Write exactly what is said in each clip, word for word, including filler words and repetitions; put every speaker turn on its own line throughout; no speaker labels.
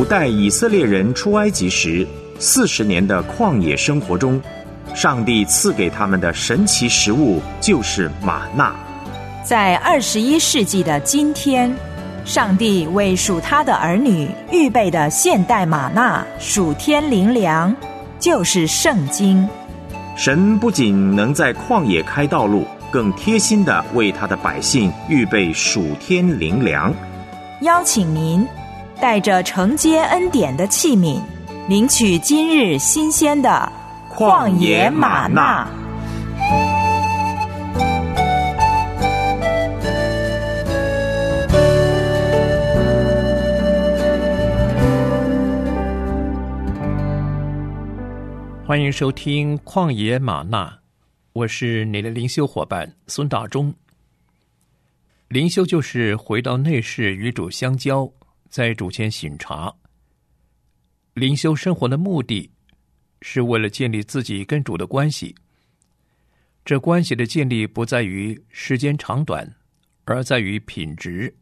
古代以色列人出埃及时四十年的旷野生活中，上帝赐给他们的神奇食物就是玛纳。
在二十一世纪的今天，上帝为属他的儿女预备的现代玛纳属天灵粮，就是圣经。
神不仅能在旷野开道路，更贴心地为他的百姓预备属天灵粮。
邀请您带着承接恩典的器皿，领取今日新鲜的旷野玛纳。
欢迎收听旷野玛纳，我是你的灵修伙伴孙大中。灵修就是回到内室与主相交，在主前省察。灵修生活的目的是为了建立自己跟主的关系，这关系的建立不在于时间长短，而在于品质。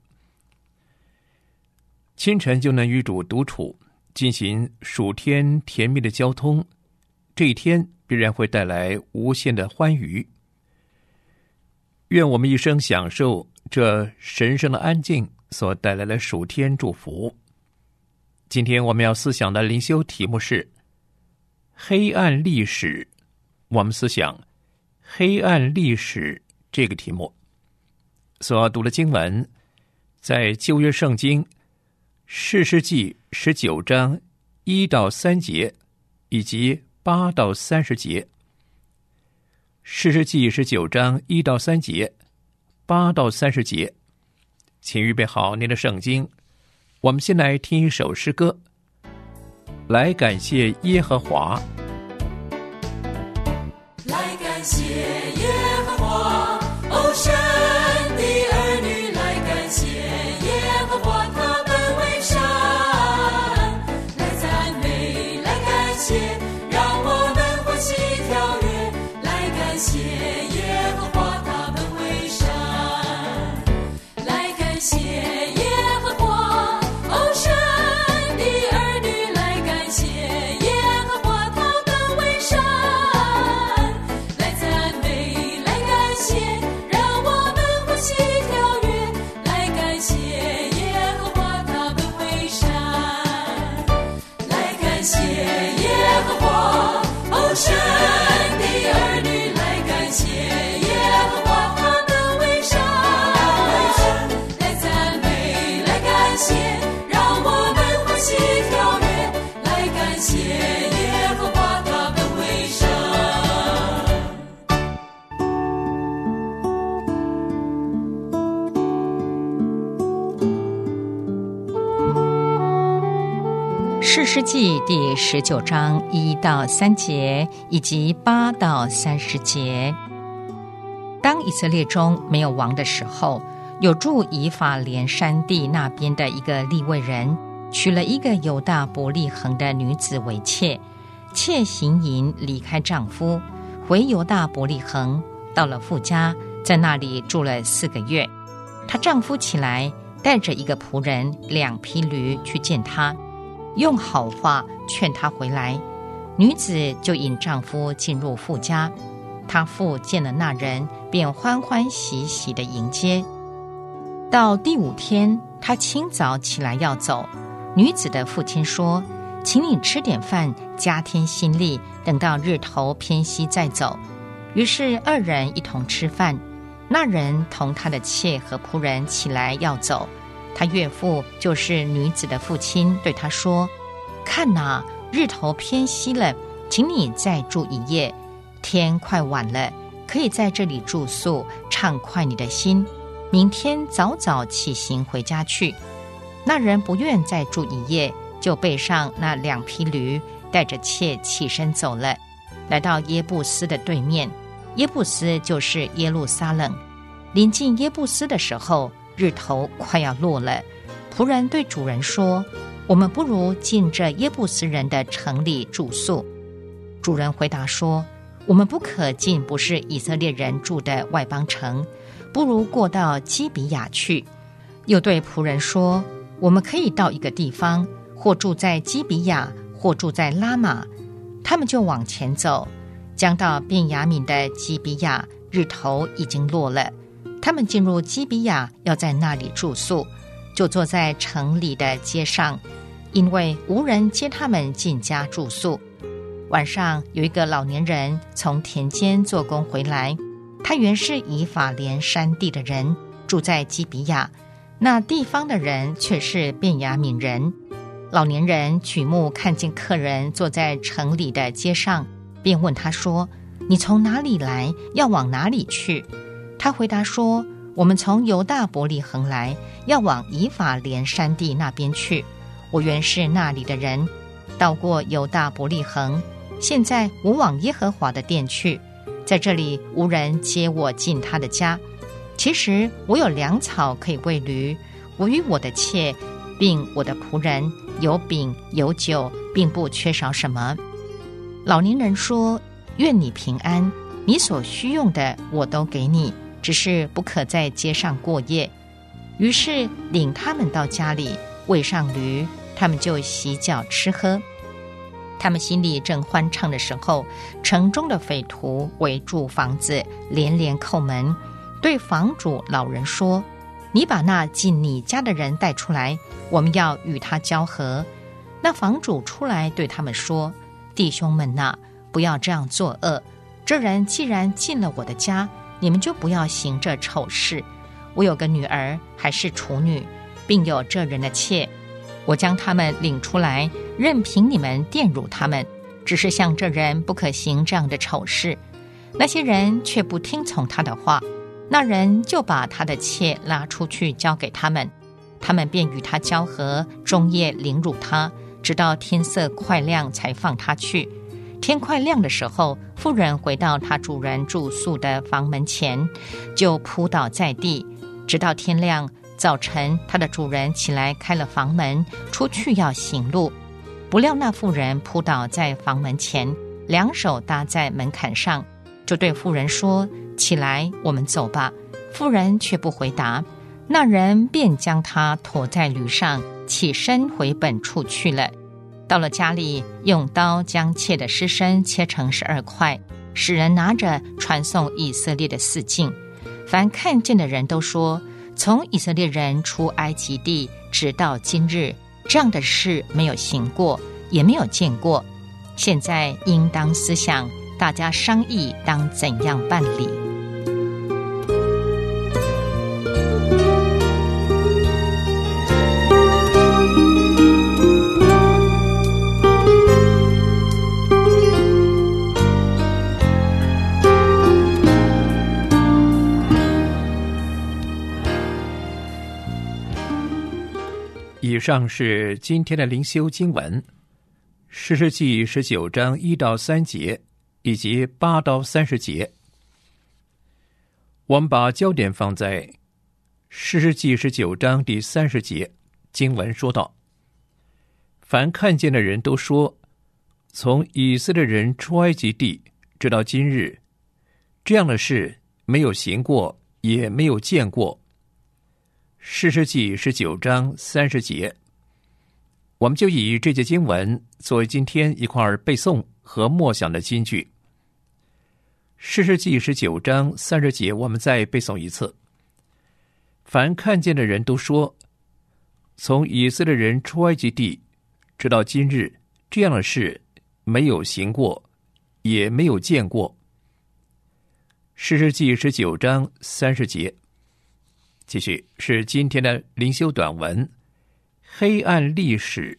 清晨就能与主独处，进行属天甜蜜的交通，这一天必然会带来无限的欢愉。愿我们一生享受这神圣的安静所带来的属天祝福。今天我们要思想的灵修题目是黑暗历史。我们思想黑暗历史这个题目所读的经文在旧约圣经士师记十九章一到三节以及八到三十节。士师记十九章一到三节，八到三十节。请预备好您的圣经，我们先来听一首诗歌，来感谢耶和华。
来感谢耶和华，哦，神的儿女，来感谢耶和华，他们为善，来赞美，来感谢，让我们欢喜跳跃，来感谢耶和华，他们为善，来感谢耶和华，哦，神的儿女，来感谢耶和华，他们为善，来赞美，来感谢，让我们欢喜跳跃，来感谢耶和华，他们为善，来感谢耶和华，哦，神的儿女，来感谢耶和华，他们为善，来赞美，来感谢，让我们欢喜跳跃，来感谢耶和华，他们为善。
士师记第十九章一到三节以及八到三十节。当以色列中没有王的时候，有住以法莲山地那边的一个利未人，娶了一个犹大伯利恒的女子为妾，妾行淫离开丈夫，回犹大伯利恒，到了父家，在那里住了四个月。她丈夫起来，带着一个仆人、两匹驴去见她，用好话劝她回来。女子就引丈夫进入父家，她父见了那人，便欢欢喜喜地迎接。到第五天，她清早起来要走，女子的父亲说：请你吃点饭，加添心力，等到日头偏西再走。于是二人一同吃饭。那人同他的妾和仆人起来要走，他岳父就是女子的父亲对他说：看哪，日头偏西了，请你再住一夜，天快晚了，可以在这里住宿，畅快你的心，明天早早起行回家去。那人不愿再住一夜，就背上那两匹驴，带着妾起身走了，来到耶布斯的对面。耶布斯就是耶路撒冷。临近耶布斯的时候，日头快要落了。仆人对主人说：我们不如进这耶布斯人的城里住宿。主人回答说：我们不可进不是以色列人住的外邦城，不如过到基比亚去。又对仆人说：我们可以到一个地方， 或住在基比亚，或住在拉玛。他们就往前走，将到便雅悯的基比亚，日头已经落了。他们进入基比亚，要在那里住宿，就坐在城里的街上，因为无人接他们进家住宿。晚上有一个老年人从田间做工回来，他原是以法莲山地的人，住在基比亚，那地方的人却是便雅悯人。老年人举目看见客人坐在城里的街上，便问他说：你从哪里来？要往哪里去？他回答说：我们从犹大伯利恒来，要往以法莲山地那边去。我原是那里的人，到过犹大伯利恒，现在我往耶和华的殿去，在这里无人接我进他的家。其实我有粮草可以喂驴，我与我的妾并我的仆人有饼有酒，并不缺少什么。老年人说：愿你平安，你所需用的我都给你，只是不可在街上过夜。于是领他们到家里，喂上驴，他们就洗脚吃喝。他们心里正欢畅的时候，城中的匪徒围住房子，连连叩门，对房主老人说：你把那进你家的人带出来，我们要与他交合。那房主出来对他们说：弟兄们哪，不要这样作恶。这人既然进了我的家，你们就不要行这丑事。我有个女儿还是处女，并有这人的妾，我将他们领出来，任凭你们玷辱他们，只是像这人不可行这样的丑事。那些人却不听从他的话，那人就把他的妾拉出去交给他们，他们便与他交合，终夜凌辱他，直到天色快亮才放他去。天快亮的时候，妇人回到她主人住宿的房门前，就扑倒在地，直到天亮。早晨她的主人起来开了房门，出去要行路，不料那妇人扑倒在房门前，两手搭在门槛上，就对妇人说：起来，我们走吧。妇人却不回答，那人便将她驮在驴上，起身回本处去了。到了家里，用刀将妾的尸身切成十二块，使人拿着传送以色列的四境。凡看见的人都说：从以色列人出埃及地直到今日，这样的事没有行过，也没有见过。现在应当思想，大家商议当怎样办理。
以上是今天的灵修经文，士师记十九章一到三节以及八到三十节。我们把焦点放在士师记十九章第三十节，经文说道：凡看见的人都说，从以色列人出埃及地直到今日，这样的事没有行过，也没有见过。士师记十九章三十节，我们就以这节经文作为今天一块背诵和默想的金句。士师记十九章三十节，我们再背诵一次。凡看见的人都说，从以色列人出埃及地直到今日，这样的事没有行过，也没有见过。士师记十九章三十节。继续是今天的灵修短文，黑暗历史。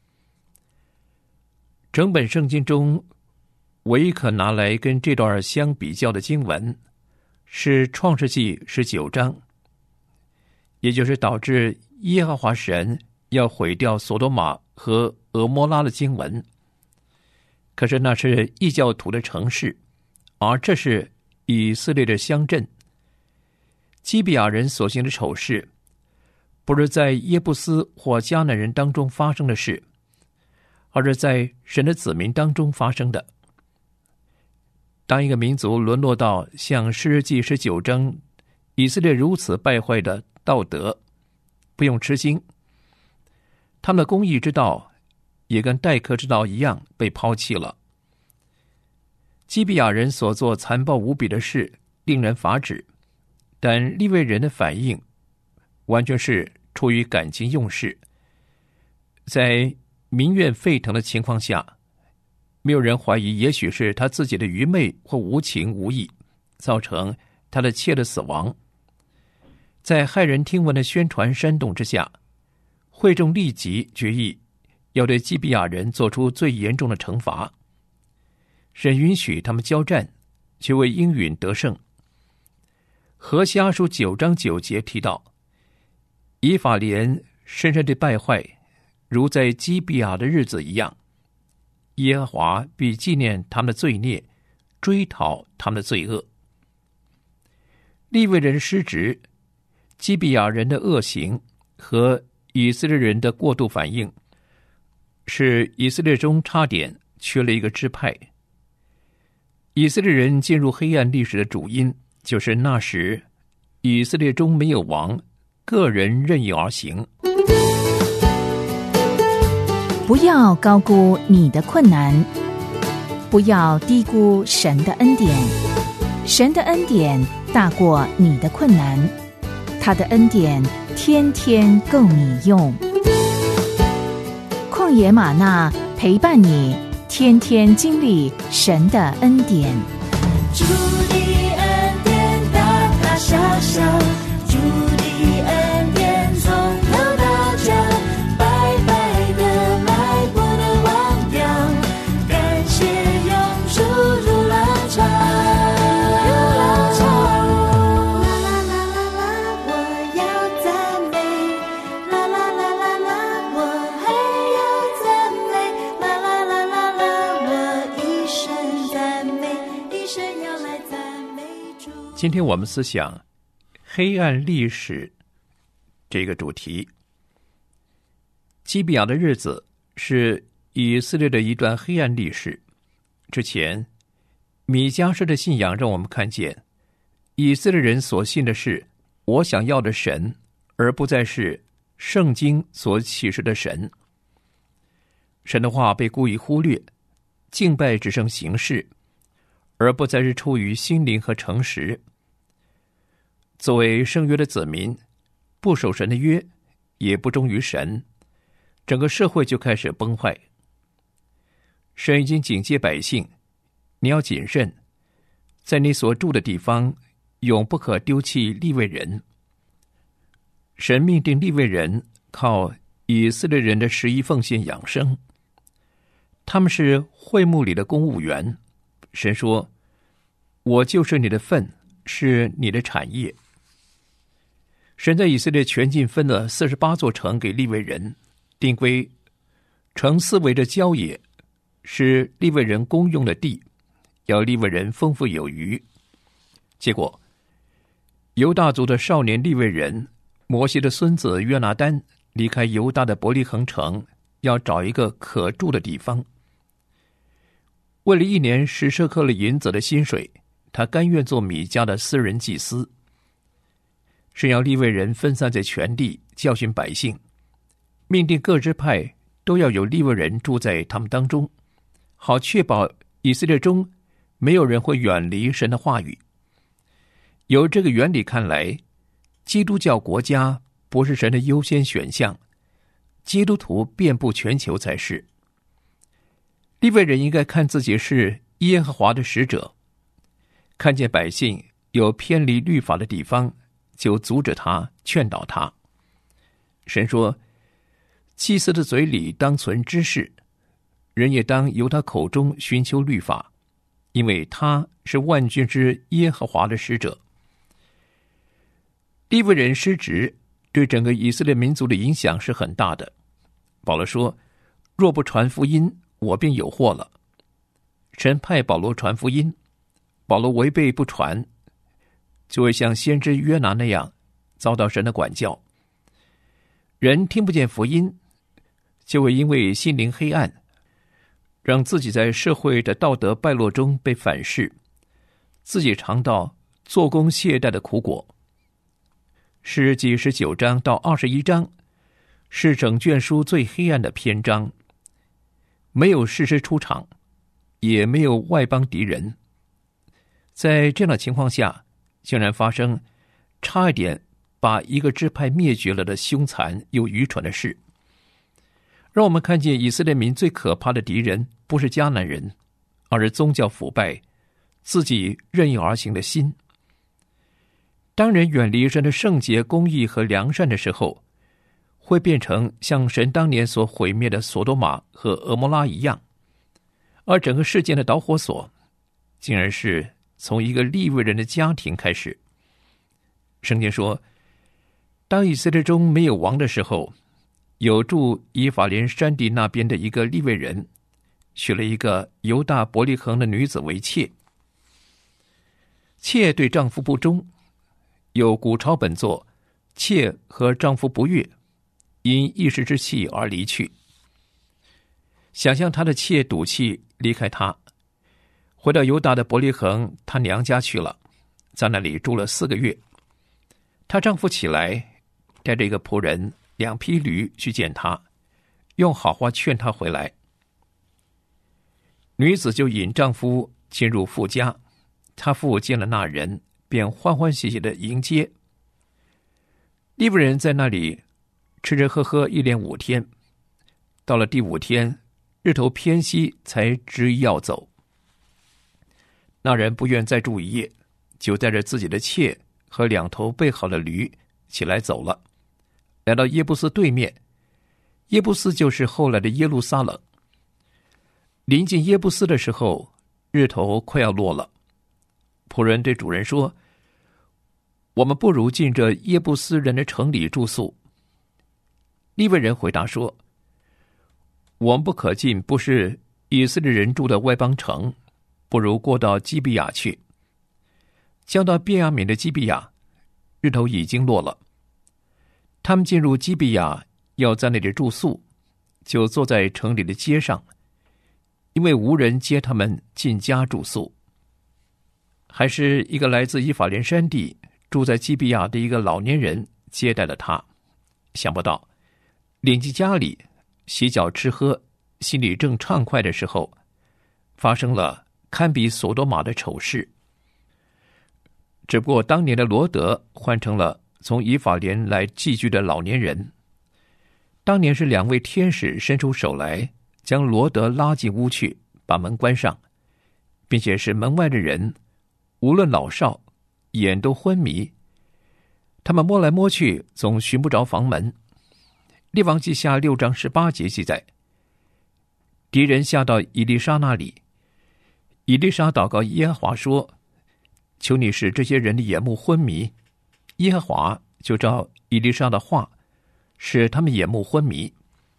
整本圣经中唯一可拿来跟这段相比较的经文是创世纪十九章，也就是导致耶和华神要毁掉索多玛和俄摩拉的经文。可是那是异教徒的城市，而这是以色列的乡镇。基比亚人所行的丑事，不是在耶布斯或迦南人当中发生的事，而是在神的子民当中发生的。当一个民族沦落到像士师记十九章以色列如此败坏的道德，不用吃惊，他们的公义之道也跟待客之道一样被抛弃了。基比亚人所做残暴无比的事令人发指，但利未人的反应完全是出于感情用事。在民怨沸腾的情况下，没有人怀疑也许是他自己的愚昧或无情无义造成他的妾的死亡。在骇人听闻的宣传煽动之下，会众立即决议要对基比亚人做出最严重的惩罚。神允许他们交战，却未应允得胜。何西阿书九章九节提到，以法莲深深地败坏，如在基比亚的日子一样，耶和华必纪念他们的罪孽，追讨他们的罪恶。利未人失职，基比亚人的恶行和以色列人的过度反应，使以色列中差点缺了一个支派。以色列人进入黑暗历史的主因，就是那时以色列中没有王，个人任意而行。
不要高估你的困难，不要低估神的恩典。神的恩典大过你的困难，他的恩典天天够你用。旷野吗哪陪伴你，天天经历神的恩典。
主的恩典大大小小，主的恩典从头到脚，白白的来不能忘掉，感谢永驻如浪潮，如浪潮。啦啦啦啦啦，我要赞美，啦啦啦啦啦，我还要赞美，啦啦啦啦啦，我一生赞美，一生要来赞美主。
今天我们思想黑暗历史这个主题。基比亚的日子是以色列的一段黑暗历史。之前米迦式的信仰让我们看见，以色列人所信的是我想要的神，而不再是圣经所启示的神。神的话被故意忽略，敬拜只剩形式，而不再是出于心灵和诚实。作为圣约的子民，不守神的约，也不忠于神，整个社会就开始崩坏。神已经警戒百姓，你要谨慎，在你所住的地方永不可丢弃利未人。神命定利未人靠以色列人的十一奉献养生，他们是会幕里的公务员。神说，我就是你的份，是你的产业。神在以色列全境分了四十八座城给利未人，定规城四围着郊野，是利未人公用的地，要利未人丰富有余。结果犹大族的少年利未人摩西的孙子约拿单离开犹大的伯利恒城，要找一个可住的地方。为了一年十舍客勒银子的薪水，他甘愿做米迦的私人祭司。神要利未人分散在全地，教训百姓，命定各支派都要有利未人住在他们当中，好确保以色列中没有人会远离神的话语。由这个原理看来，基督教国家不是神的优先选项，基督徒遍布全球才是。利未人应该看自己是耶和华的使者，看见百姓有偏离律法的地方，就阻止他，劝导他。神说，祭司的嘴里当存知识，人也当由他口中寻求律法，因为他是万军之耶和华的使者。利未人失职对整个以色列民族的影响是很大的。保罗说，若不传福音，我便有祸了。神派保罗传福音，保罗违背不传，就会像先知约拿那样遭到神的管教。人听不见福音，就会因为心灵黑暗，让自己在社会的道德败落中被反噬，自己尝到做工懈怠的苦果。诗记十九章到二十一章是整卷书最黑暗的篇章， 没有士师出场，也没有外邦敌人。在这样的情况下，竟然发生差一点把一个支派灭绝了的凶残又愚蠢的事。让我们看见以色列民最可怕的敌人不是迦南人，而是宗教腐败、自己任意而行的心。当人远离神的圣洁、公义和良善的时候，会变成像神当年所毁灭的索多玛和俄摩拉一样。而整个事件的导火索，竟然是从一个利未人的家庭开始。圣经说，当以色列中没有王的时候，有住以法莲山地那边的一个利未人，娶了一个犹大伯利恒的女子为妾。妾对丈夫不忠，有古抄本作，妾和丈夫不悦，因一时之气而离去。想象他的妾赌气离开他，回到犹大的伯利恒他娘家去了，在那里住了四个月。她丈夫起来，带着一个仆人、两匹驴去见她，用好话劝她回来。女子就引丈夫进入父家，她父见了那人，便欢欢喜喜的迎接。利未人在那里吃吃喝喝一连五天，到了第五天，日头偏西，才执意要走。那人不愿再住一夜，就带着自己的妾和两头备好的驴起来走了，来到耶布斯对面。耶布斯就是后来的耶路撒冷。临近耶布斯的时候，日头快要落了。仆人对主人说，我们不如进这耶布斯人的城里住宿。利未人回答说，我们不可进不是以色列人住的外邦城，不如过到基比亚去。将到便雅悯的基比亚，日头已经落了。他们进入基比亚，要在那里住宿，就坐在城里的街上，因为无人接他们进家住宿。还是一个来自以法莲山地住在基比亚的一个老年人接待了他。想不到领进家里洗脚吃喝，心里正畅快的时候，发生了堪比索多玛的丑事。只不过当年的罗德换成了从以法莲来寄居的老年人。当年是两位天使伸出手来，将罗德拉进屋去，把门关上，并且是门外的人无论老少眼都昏迷。他们摸来摸去，总寻不着房门。列王记下六章十八节记载，敌人下到以利沙那里，以利沙祷告耶和华说，求你使这些人的眼目昏迷。耶和华就照以利沙的话，使他们眼目昏迷。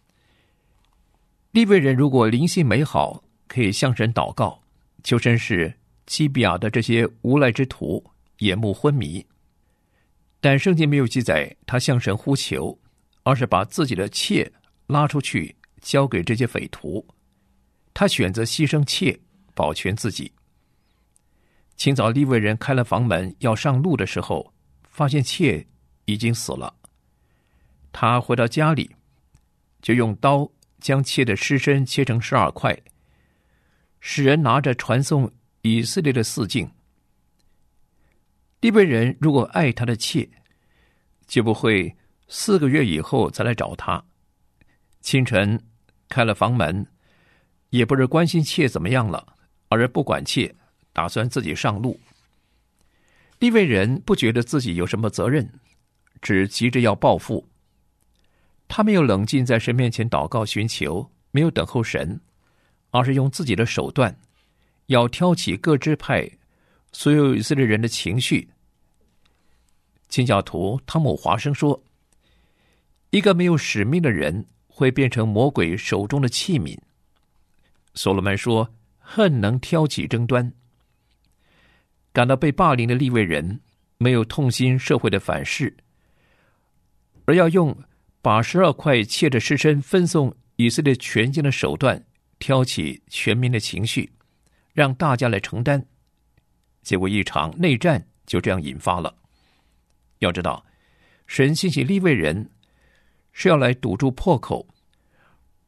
利未人如果灵性美好，可以向神祷告，求神使基比亚的这些无赖之徒眼目昏迷。但圣经没有记载他向神呼求，而是把自己的妾拉出去交给这些匪徒。他选择牺牲妾，保全自己。清早利未人开了房门要上路的时候，发现妾已经死了。他回到家里，就用刀将妾的尸身切成十二块，使人拿着传送以色列的四境。利未人如果爱他的妾，就不会四个月以后再来找他。清晨开了房门，也不是关心妾怎么样了，而是不管妾，打算自己上路。利未人不觉得自己有什么责任，只急着要报复。他没有冷静在神面前祷告寻求，没有等候神，而是用自己的手段，要挑起各支派所有以色列人的情绪。清教徒汤姆华生说，一个没有使命的人会变成魔鬼手中的器皿。所罗门说，恨能挑起争端。感到被霸凌的利未人没有痛心社会的反噬，而要用把十二块妾的尸身分送以色列全境的手段，挑起全民的情绪，让大家来承担。结果一场内战就这样引发了。要知道，神兴起利未人是要来堵住破口，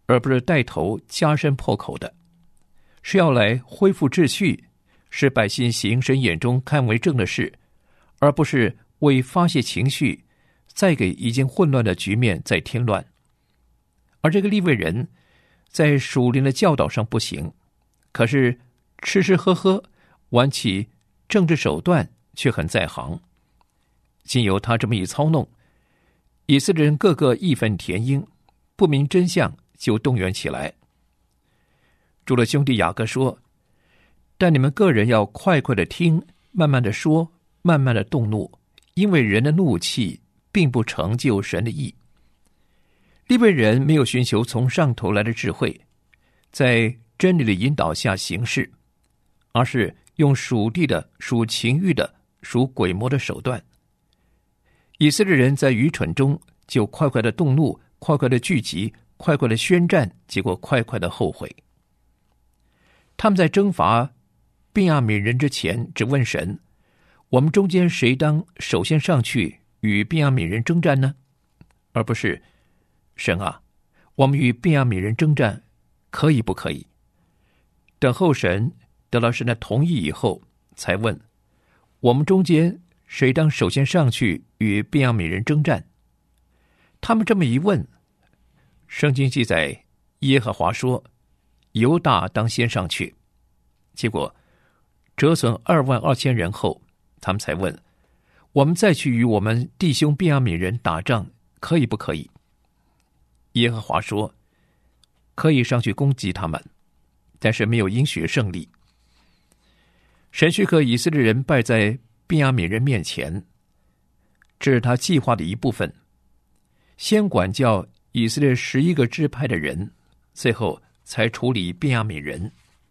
而不是带头加深破口的，是要来恢复秩序，使百姓行神眼中看为正的事，而不是为发泄情绪，再给已经混乱的局面再添乱。而这个利未人在属灵的教导上不行，可是吃吃喝喝，玩起政治手段却很在行。经由他这么一操弄，以色列人个个义愤填膺，不明真相就动员起来。主的兄弟雅各说，但你们个人要快快的听，慢慢的说，慢慢的动怒，因为人的怒气并不成就神的义。利未人没有寻求从上头来的智慧，在真理的引导下行事，而是用属地的、属情欲的、属鬼魔的手段。以色列人在愚蠢中就快快的动怒，快快的聚集，快快的宣战，结果快快的后悔。他们在征伐便雅悯人之前，只问神：我们中间谁当首先上去与便雅悯人征战呢？而不是神啊，我们与便雅悯人征战可以不可以？等候神得到神的同意以后，才问我们中间谁当首先上去与便雅悯人征战？他们这么一问，圣经记载耶和华说犹大当先上去，结果折损二万二千人后，他们才问我们再去与我们弟兄便雅悯人打仗可以不可以？耶和华说可以上去攻击他们，但是没有应许胜利。神许可以色列人败在便雅悯人面前，这是他计划的一部分，先管教以色列十一个支派的人，最后才处理便雅悯人。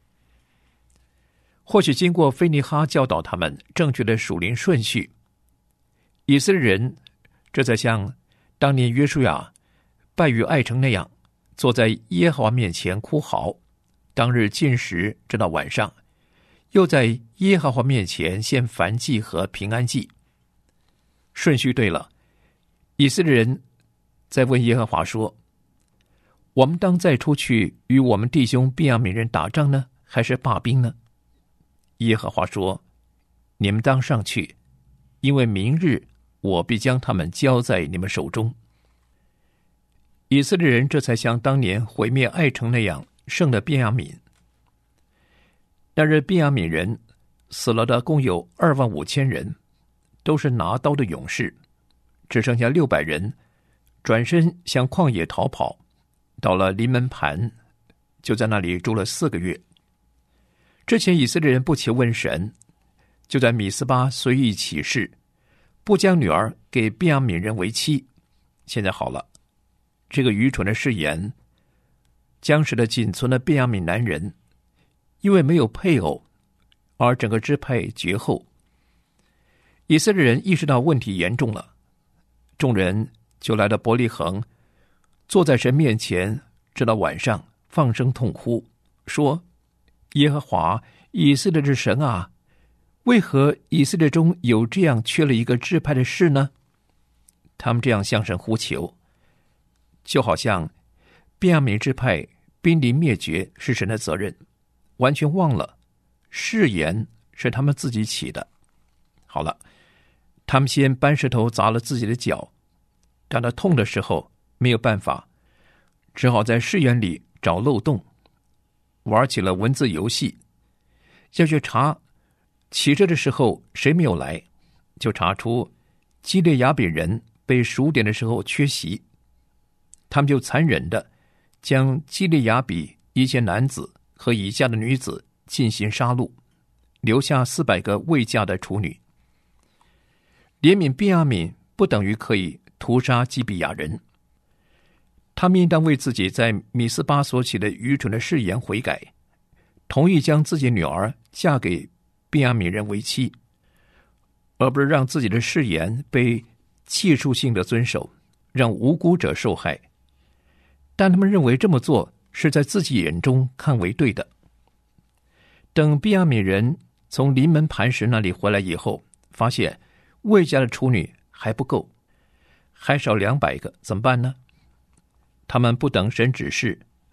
或许经过非尼哈教导他们正确的属灵顺序，以色列人这才像当年约书亚败于爱城那样，坐在耶和华面前哭嚎，当日禁食直到晚上，又在耶和华面前献燔祭和平安祭。顺序对了，以色列人再问耶和华说，我们当再出去与我们弟兄便雅悯人打仗呢，还是罢兵呢？耶和华说，你们当上去，因为明日我必将他们交在你们手中。以色列人这才像当年毁灭爱城那样胜了便雅悯。那日便雅悯人死了的共有二万五千人，都是拿刀的勇士，只剩下六百人转身向旷野逃跑，到了临门盘，就在那里住了四个月。之前以色列人不求问神，就在米斯巴随意起誓，不将女儿给便雅悯人为妻。现在好了，这个愚蠢的誓言将使得仅存的便雅悯男人因为没有配偶而整个支派绝后。以色列人意识到问题严重了，众人就来到伯利恒，坐在神面前，直到晚上放声痛哭，说，耶和华以色列之神啊，为何以色列中有这样缺了一个支派的事呢？他们这样向神呼求，就好像便雅悯支派濒临灭绝是神的责任，完全忘了誓言是他们自己起的。好了，他们先搬石头砸了自己的脚，感到痛的时候没有办法，只好在誓言里找漏洞，玩起了文字游戏。要去查起这的时候谁没有来，就查出基列雅比人被数点的时候缺席，他们就残忍的将基列雅比一些男子和已嫁的女子进行杀戮，留下四百个未嫁的处女。怜悯便雅悯不等于可以屠杀基比亚人，他们应当为自己在米斯巴所起的愚蠢的誓言悔改，同意将自己女儿嫁给便雅悯人为妻，而不是让自己的誓言被技术性的遵守，让无辜者受害。但他们认为这么做是在自己眼中看为对的。等便雅悯人从临门磐石那里回来以后，发现未嫁的处女还不够，还少两百个，怎么办呢？他们不等神指示，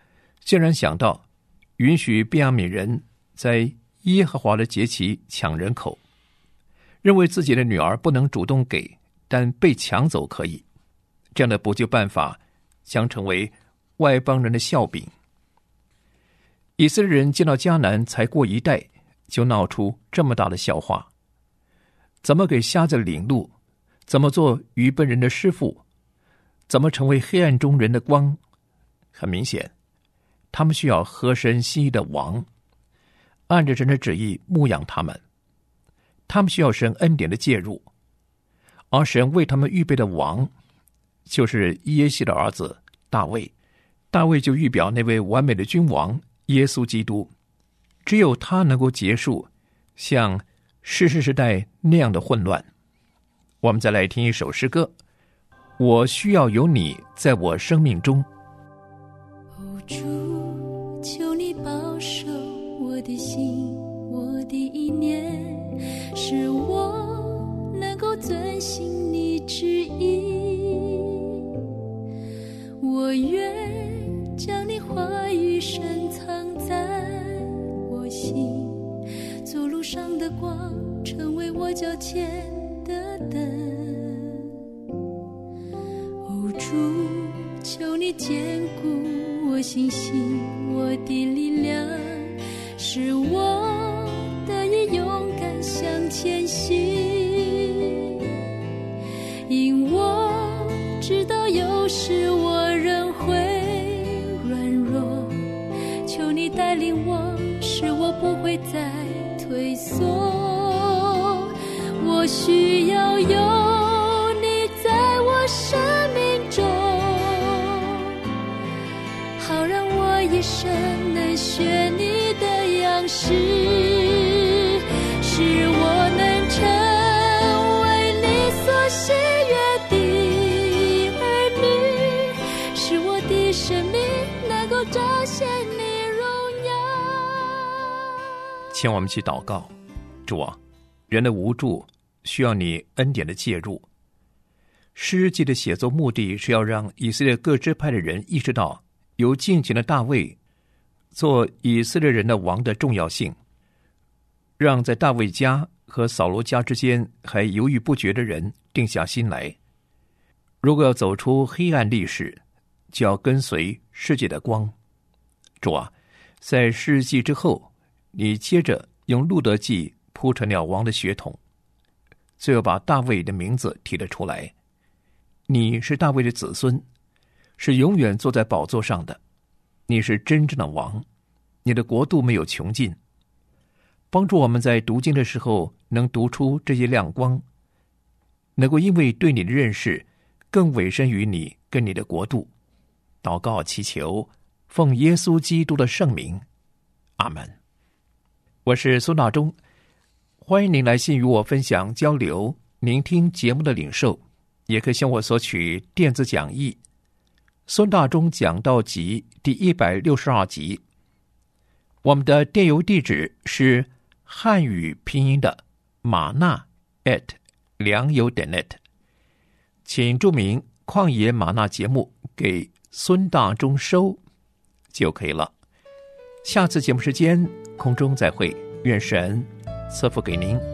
竟然想到允许便雅悯人在耶和华的节期抢人口，认为自己的女儿不能主动给，但被抢走可以，这样的补救办法将成为外邦人的笑柄。以色列人见到迦南才过一代，就闹出这么大的笑话。怎么给瞎子领路？怎么做愚笨人的师傅？怎么成为黑暗中人的光？很明显，他们需要合神心意的王，按着神的旨意牧养他们。他们需要神恩典的介入，而神为他们预备的王，就是耶西的儿子大卫。大卫就预表那位完美的君王耶稣基督，只有他能够结束像士师时代那样的混乱。我们再来听一首诗歌，我需要有你在我生命中。
哦，主，求你保守我的心，我的意念，使我能够遵行你旨意。我愿将你话语深藏在我心，走路上的光，成为我脚前的灯。哦，主，求你坚固我信心，我的力量，使我得以勇敢向前行。因我知道有时我仍会软弱，求你带领我，使我不会再退缩。我需要有你在我生命中，好让我一生能学你的样式，使我能成为你所喜悦的儿女，使我的生命能够彰显你荣耀。
请我们去祷告。主啊，人的无助需要你恩典的介入。诗记的写作目的是要让以色列各支派的人意识到由敬虔的大卫做以色列人的王的重要性，让在大卫家和扫罗家之间还犹豫不决的人定下心来。如果要走出黑暗历史，就要跟随世界的光。主啊，在诗记之后，你接着用路德记铺陈了王的血统，最后把大卫的名字提了出来。你是大卫的子孙，是永远坐在宝座上的，你是真正的王，你的国度没有穷尽。帮助我们在读经的时候能读出这些亮光，能够因为对你的认识更委身于你跟你的国度。祷告祈求，奉耶稣基督的圣名，阿们。我是苏纳中，欢迎您来信与我分享交流您听节目的领受，也可以向我索取电子讲义孙大中讲道集第一百六十二集。我们的电邮地址是汉语拼音的马纳 at 良友点 net， 请注明旷野马纳节目给孙大中收就可以了。下次节目时间空中再会，愿神赐福给您。